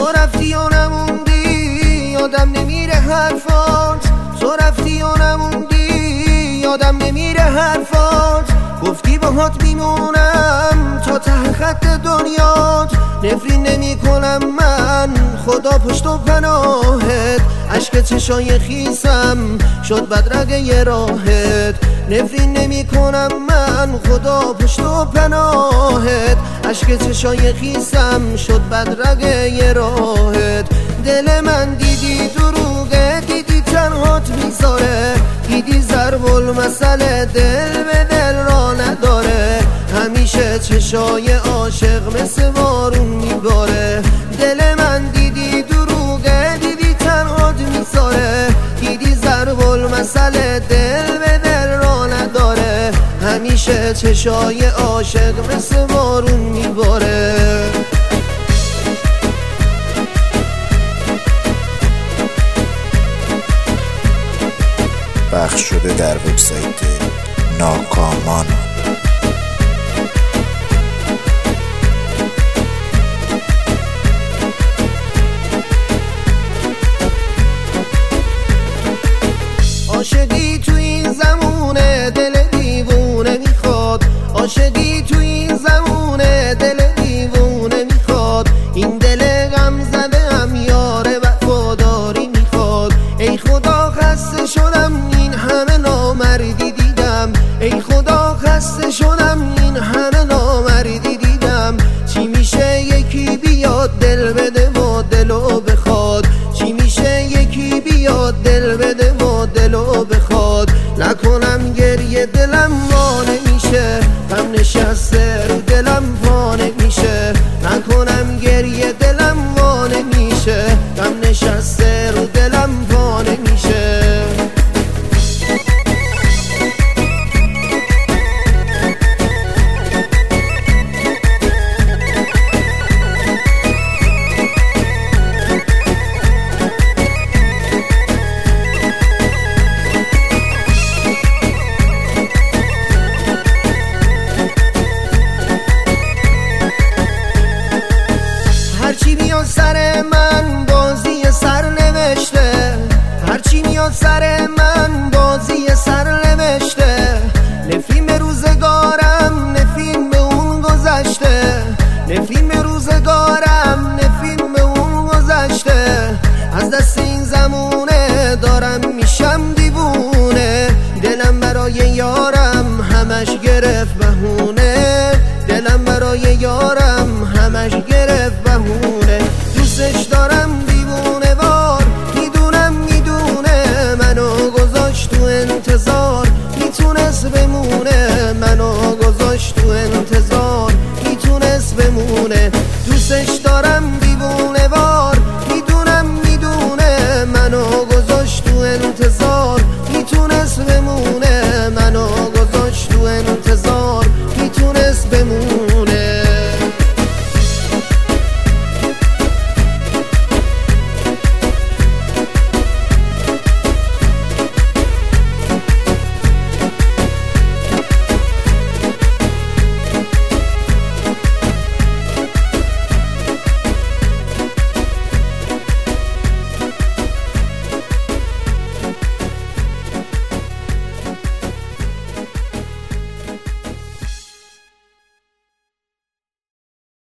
رفتی و نموندی یادم نمیره حرفات، تو رفتی و نموندی یادم نمیره حرفات. گفتی باهات میمونم تا ته خط دنیات، نفرین نمی کنم من خدا پشت و پناهت. عشق چشای خیسم شد بدرقه راهت، نفرین نمی کنم من خدا پشت و پناهت. عشق چشای خیسم شد بدرقه راهت. دل من دیدی دروغه، دیدی تنهات میذاره، دیدی ضرب المثل دل به دل را نداره. همیشه چشای عاشق مثل بارون میباره. دل من دیدی دروغه، دیدی تنهات میذاره، دیدی ضرب المثل دل به دل را نداره. همیشه چشای عاشق مثل بارون میباره. پخش شده در وبسایت ناکامان. عاشقی تو این زمونه دل دیوونه میخواد، عاشقی تو این زمونه دل دیوونه میخواد. این دل غم زده هم یاره وفاداری میخواد. ای خدا خسته شدم این همه نامردی دیدم، ای خدا خسته شدم این همه نامردی دیدم. چی میشه یکی بیاد دل بده و دلو بخواد، چی میشه یکی بیاد دل بده و دلو بخواد. نکنم گریه دلم ما نمیشه، غم نشسته رو دلم پا نمیشه. نکنم گریه دلم ما نمیشه،